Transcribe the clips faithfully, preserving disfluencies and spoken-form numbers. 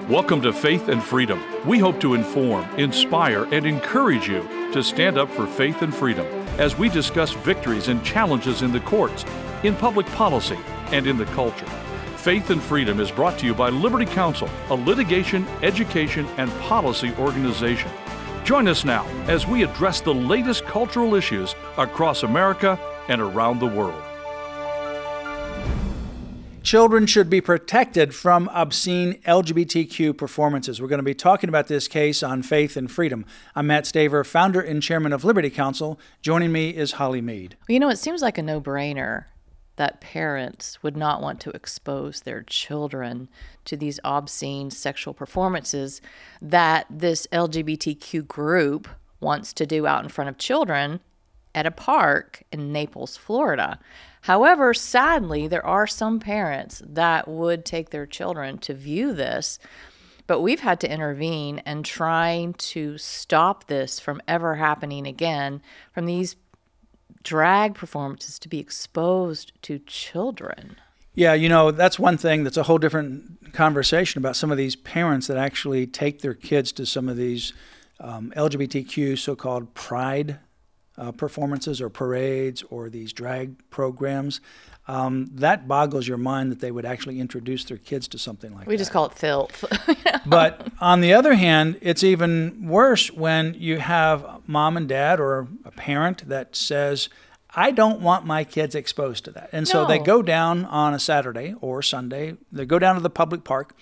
Welcome to Faith and Freedom. We hope to inform, inspire, and encourage you to stand up for faith and freedom as we discuss victories and challenges in the courts, in public policy, and in the culture. Faith and Freedom is brought to you by Liberty Counsel, a litigation, education, and policy organization. Join us now as we address the latest cultural issues across America and around the world. Children should be protected from obscene L G B T Q performances. We're going to be talking about this case on Faith and Freedom. I'm Matt Staver, founder and chairman of Liberty Counsel. Joining me is Holly Mead. Well, you know, it seems like a no-brainer that parents would not want to expose their children to these obscene sexual performances that this L G B T Q group wants to do out in front of children at a park in Naples, Florida. However, sadly, there are some parents that would take their children to view this, but we've had to intervene and trying to stop this from ever happening again, from these drag performances to be exposed to children. Yeah, you know, that's one thing that's a whole different conversation about some of these parents that actually take their kids to some of these um, L G B T Q so-called pride Uh, performances or parades or these drag programs. Um, that boggles your mind that they would actually introduce their kids to something like we that. We just call it filth. But on the other hand, it's even worse when you have mom and dad or a parent that says, I don't want my kids exposed to that. And so No. they go down on a Saturday or Sunday, they go down to the public park,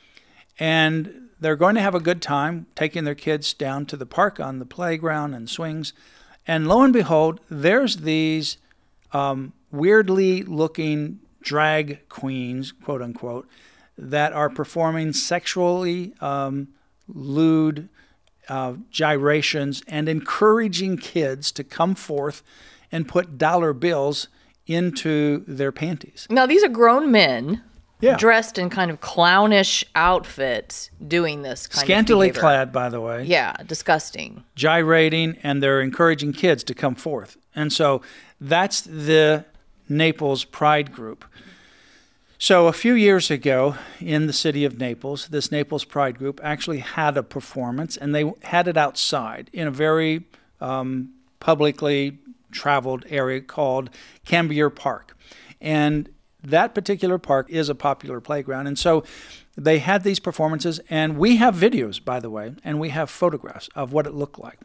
and they're going to have a good time taking their kids down to the park on the playground and swings. And lo and behold, there's these um, weirdly looking drag queens, quote unquote, that are performing sexually um, lewd uh, gyrations and encouraging kids to come forth and put dollar bills into their panties. Now, these are grown men Yeah. dressed in kind of clownish outfits doing this kind Scantily of behavior. clad, by the way. Yeah, disgusting. Gyrating, and they're encouraging kids to come forth. And so that's the Naples Pride Group. So a few years ago in the city of Naples, this Naples Pride Group actually had a performance, and they had it outside in a very um, publicly traveled area called Cambier Park. And that particular park is a popular playground. And so they had these performances, and we have videos, by the way, and we have photographs of what it looked like.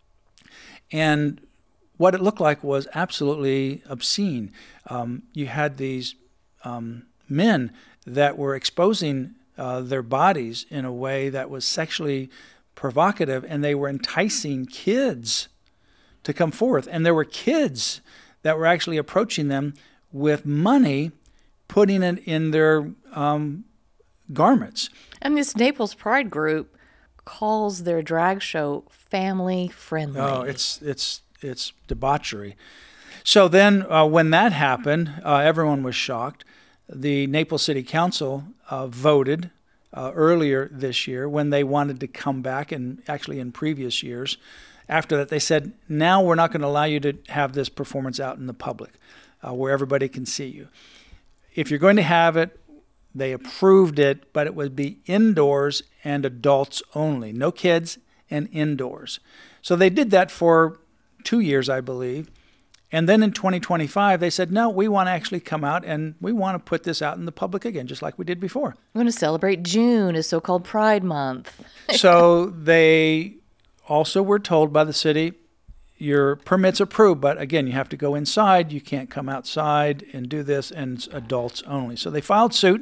And what it looked like was absolutely obscene. Um, you had these um, men that were exposing uh, their bodies in a way that was sexually provocative, and they were enticing kids to come forth. And there were kids that were actually approaching them with money, putting it in their um, garments. And this Naples Pride Group calls their drag show family friendly. Oh, it's it's it's debauchery. So then uh, when that happened, uh, everyone was shocked. The Naples City Council uh, voted uh, earlier this year when they wanted to come back, and actually in previous years. After that, they said, now we're not going to allow you to have this performance out in the public uh, where everybody can see you. If you're going to have it, they approved it, but it would be indoors and adults only, no kids, and indoors. So they did that for two years, I believe. And then in twenty twenty-five, they said, no, we want to actually come out and we want to put this out in the public again, just like we did before. We're going to celebrate June as so-called Pride Month. So they also were told by the city, your permit's approved, but again, you have to go inside. You can't come outside and do this, and it's adults only. So they filed suit,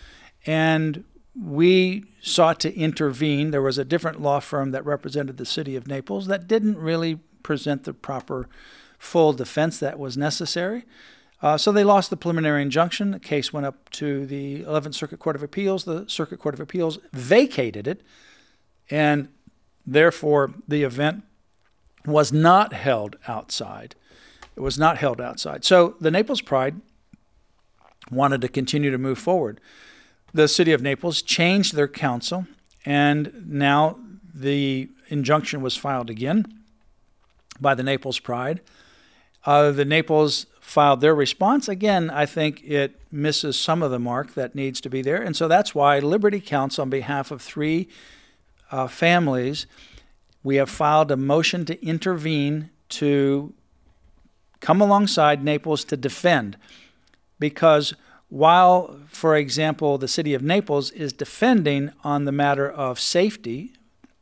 and we sought to intervene. There was a different law firm that represented the city of Naples that didn't really present the proper full defense that was necessary. Uh, so they lost the preliminary injunction. The case went up to the eleventh Circuit Court of Appeals. The Circuit Court of Appeals vacated it, and therefore the event was not held outside. It was not held outside. So the Naples Pride wanted to continue to move forward. The city of Naples changed their council, and now the injunction was filed again by the Naples Pride. Uh, the Naples filed their response. Again, I think it misses some of the mark that needs to be there. And so that's why Liberty Counsel, on behalf of three uh, families, we have filed a motion to intervene to come alongside Naples to defend. Because while, for example, the city of Naples is defending on the matter of safety,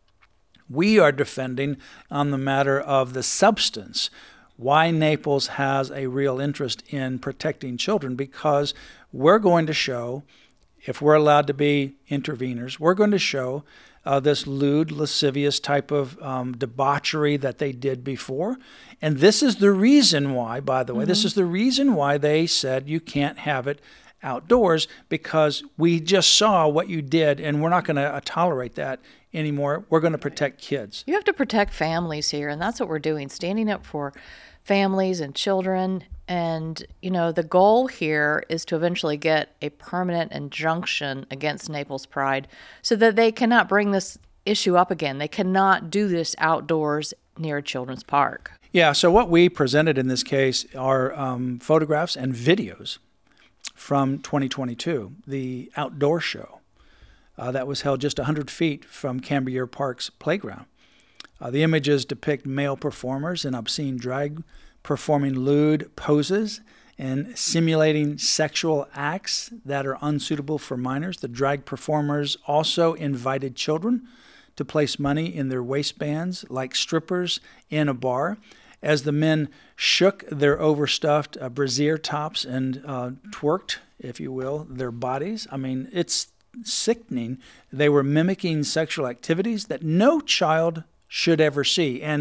we are defending on the matter of the substance. Why Naples has a real interest in protecting children, because we're going to show, if we're allowed to be interveners, we're going to show uh, this lewd, lascivious type of um, debauchery that they did before. And this is the reason why, by the way, mm-hmm. this is the reason why they said you can't have it outdoors, because we just saw what you did, and we're not going to uh, tolerate that anymore. We're going to protect kids. You have to protect families here, and that's what we're doing, standing up for families and children. And, you know, the goal here is to eventually get a permanent injunction against Naples Pride so that they cannot bring this issue up again. They cannot do this outdoors near a children's park. Yeah, so what we presented in this case are um, photographs and videos from twenty twenty-two, the outdoor show uh, that was held just one hundred feet from Cambrier Park's playground. Uh, the images depict male performers in obscene drag, performing lewd poses and simulating sexual acts that are unsuitable for minors. The drag performers also invited children to place money in their waistbands like strippers in a bar, as the men shook their overstuffed uh, brassiere tops and uh, twerked, if you will, their bodies. I mean, it's sickening. They were mimicking sexual activities that no child should ever see. And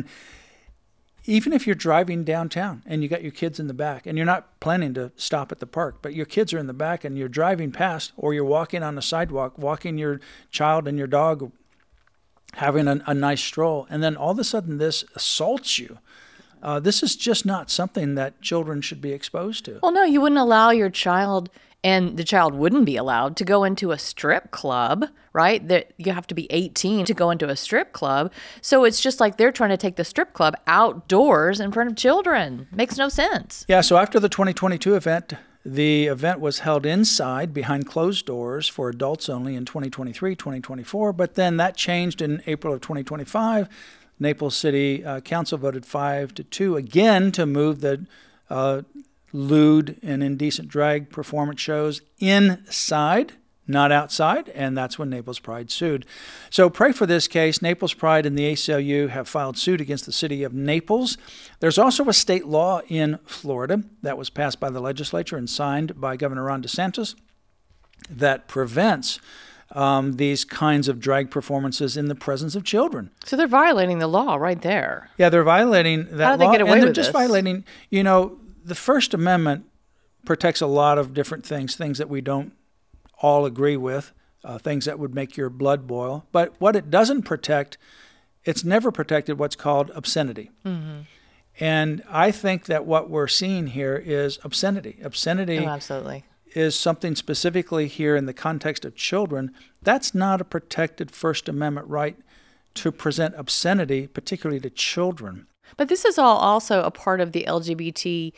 even if you're driving downtown and you got your kids in the back and you're not planning to stop at the park, but your kids are in the back and you're driving past, or you're walking on the sidewalk, walking your child and your dog, having a, a nice stroll, and then all of a sudden this assaults you. Uh, this is just not something that children should be exposed to. Well, no, you wouldn't allow your child, and the child wouldn't be allowed to go into a strip club, right? That you have to be eighteen to go into a strip club. So it's just like they're trying to take the strip club outdoors in front of children. Makes no sense. Yeah, so after the twenty twenty-two event, the event was held inside behind closed doors for adults only in twenty twenty-three, twenty twenty-four, but then that changed in April of twenty twenty-five. Naples City uh, Council voted five to two again to move the uh, lewd and indecent drag performance shows inside, not outside, and that's when Naples Pride sued. So pray for this case. Naples Pride and the A C L U have filed suit against the city of Naples. There's also a state law in Florida that was passed by the legislature and signed by Governor Ron DeSantis that prevents um, these kinds of drag performances in the presence of children. So they're violating the law right there. Yeah, they're violating that law. How do they get away and they're with just this? violating, you know, the First Amendment protects a lot of different things, things that we don't all agree with, uh, things that would make your blood boil. But what it doesn't protect, it's never protected what's called obscenity. Mm-hmm. And I think that what we're seeing here is obscenity. Obscenity Oh, absolutely. is something specifically here in the context of children. That's not a protected First Amendment right to present obscenity, particularly to children. But this is all also a part of the L G B T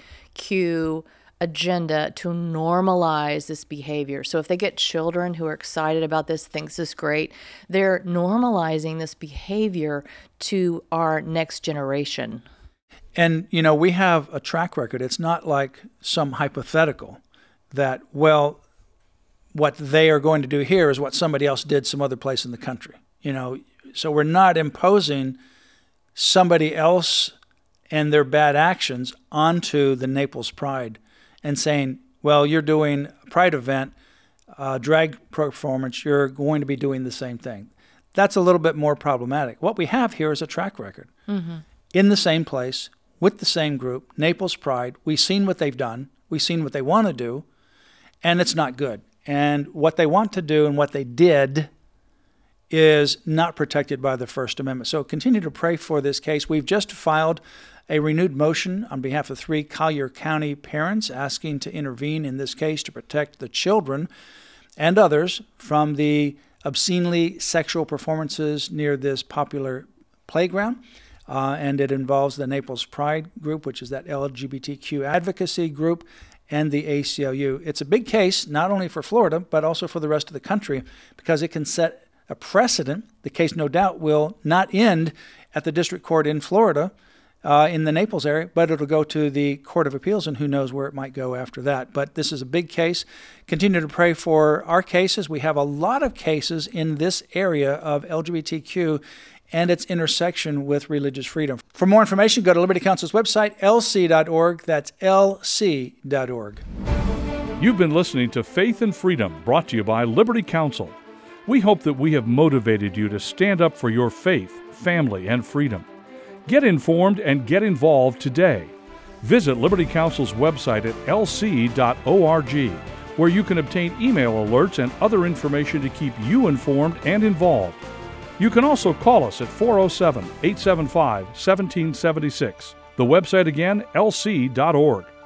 Q agenda to normalize this behavior. So if they get children who are excited about this, thinks this is great, they're normalizing this behavior to our next generation. And, you know, we have a track record. It's not like some hypothetical that, well, what they are going to do here is what somebody else did some other place in the country. You know, so we're not imposing somebody else and their bad actions onto the Naples Pride and saying, well, you're doing a Pride event, uh, drag performance, you're going to be doing the same thing. That's a little bit more problematic. What we have here is a track record. Mm-hmm. In the same place, with the same group, Naples Pride, we've seen what they've done, we've seen what they want to do, and it's not good. And what they want to do and what they did is not protected by the First Amendment. So continue to pray for this case. We've just filed a renewed motion on behalf of three Collier County parents asking to intervene in this case to protect the children and others from the obscenely sexual performances near this popular playground. uh, and it involves the Naples Pride group, which is that L G B T Q advocacy group, and the A C L U. It's a big case, not only for Florida, but also for the rest of the country, because it can set a precedent. The case, no doubt, will not end at the district court in Florida, uh, in the Naples area, but it'll go to the Court of Appeals, and who knows where it might go after that. But this is a big case. Continue to pray for our cases. We have a lot of cases in this area of L G B T Q and its intersection with religious freedom. For more information, go to Liberty Counsel's website, L C dot org. That's L C dot org. You've been listening to Faith and Freedom, brought to you by Liberty Counsel. We hope that we have motivated you to stand up for your faith, family, and freedom. Get informed and get involved today. Visit Liberty Counsel's website at L C dot org, where you can obtain email alerts and other information to keep you informed and involved. You can also call us at four oh seven, eight seven five, one seven seven six. The website again, L C dot org.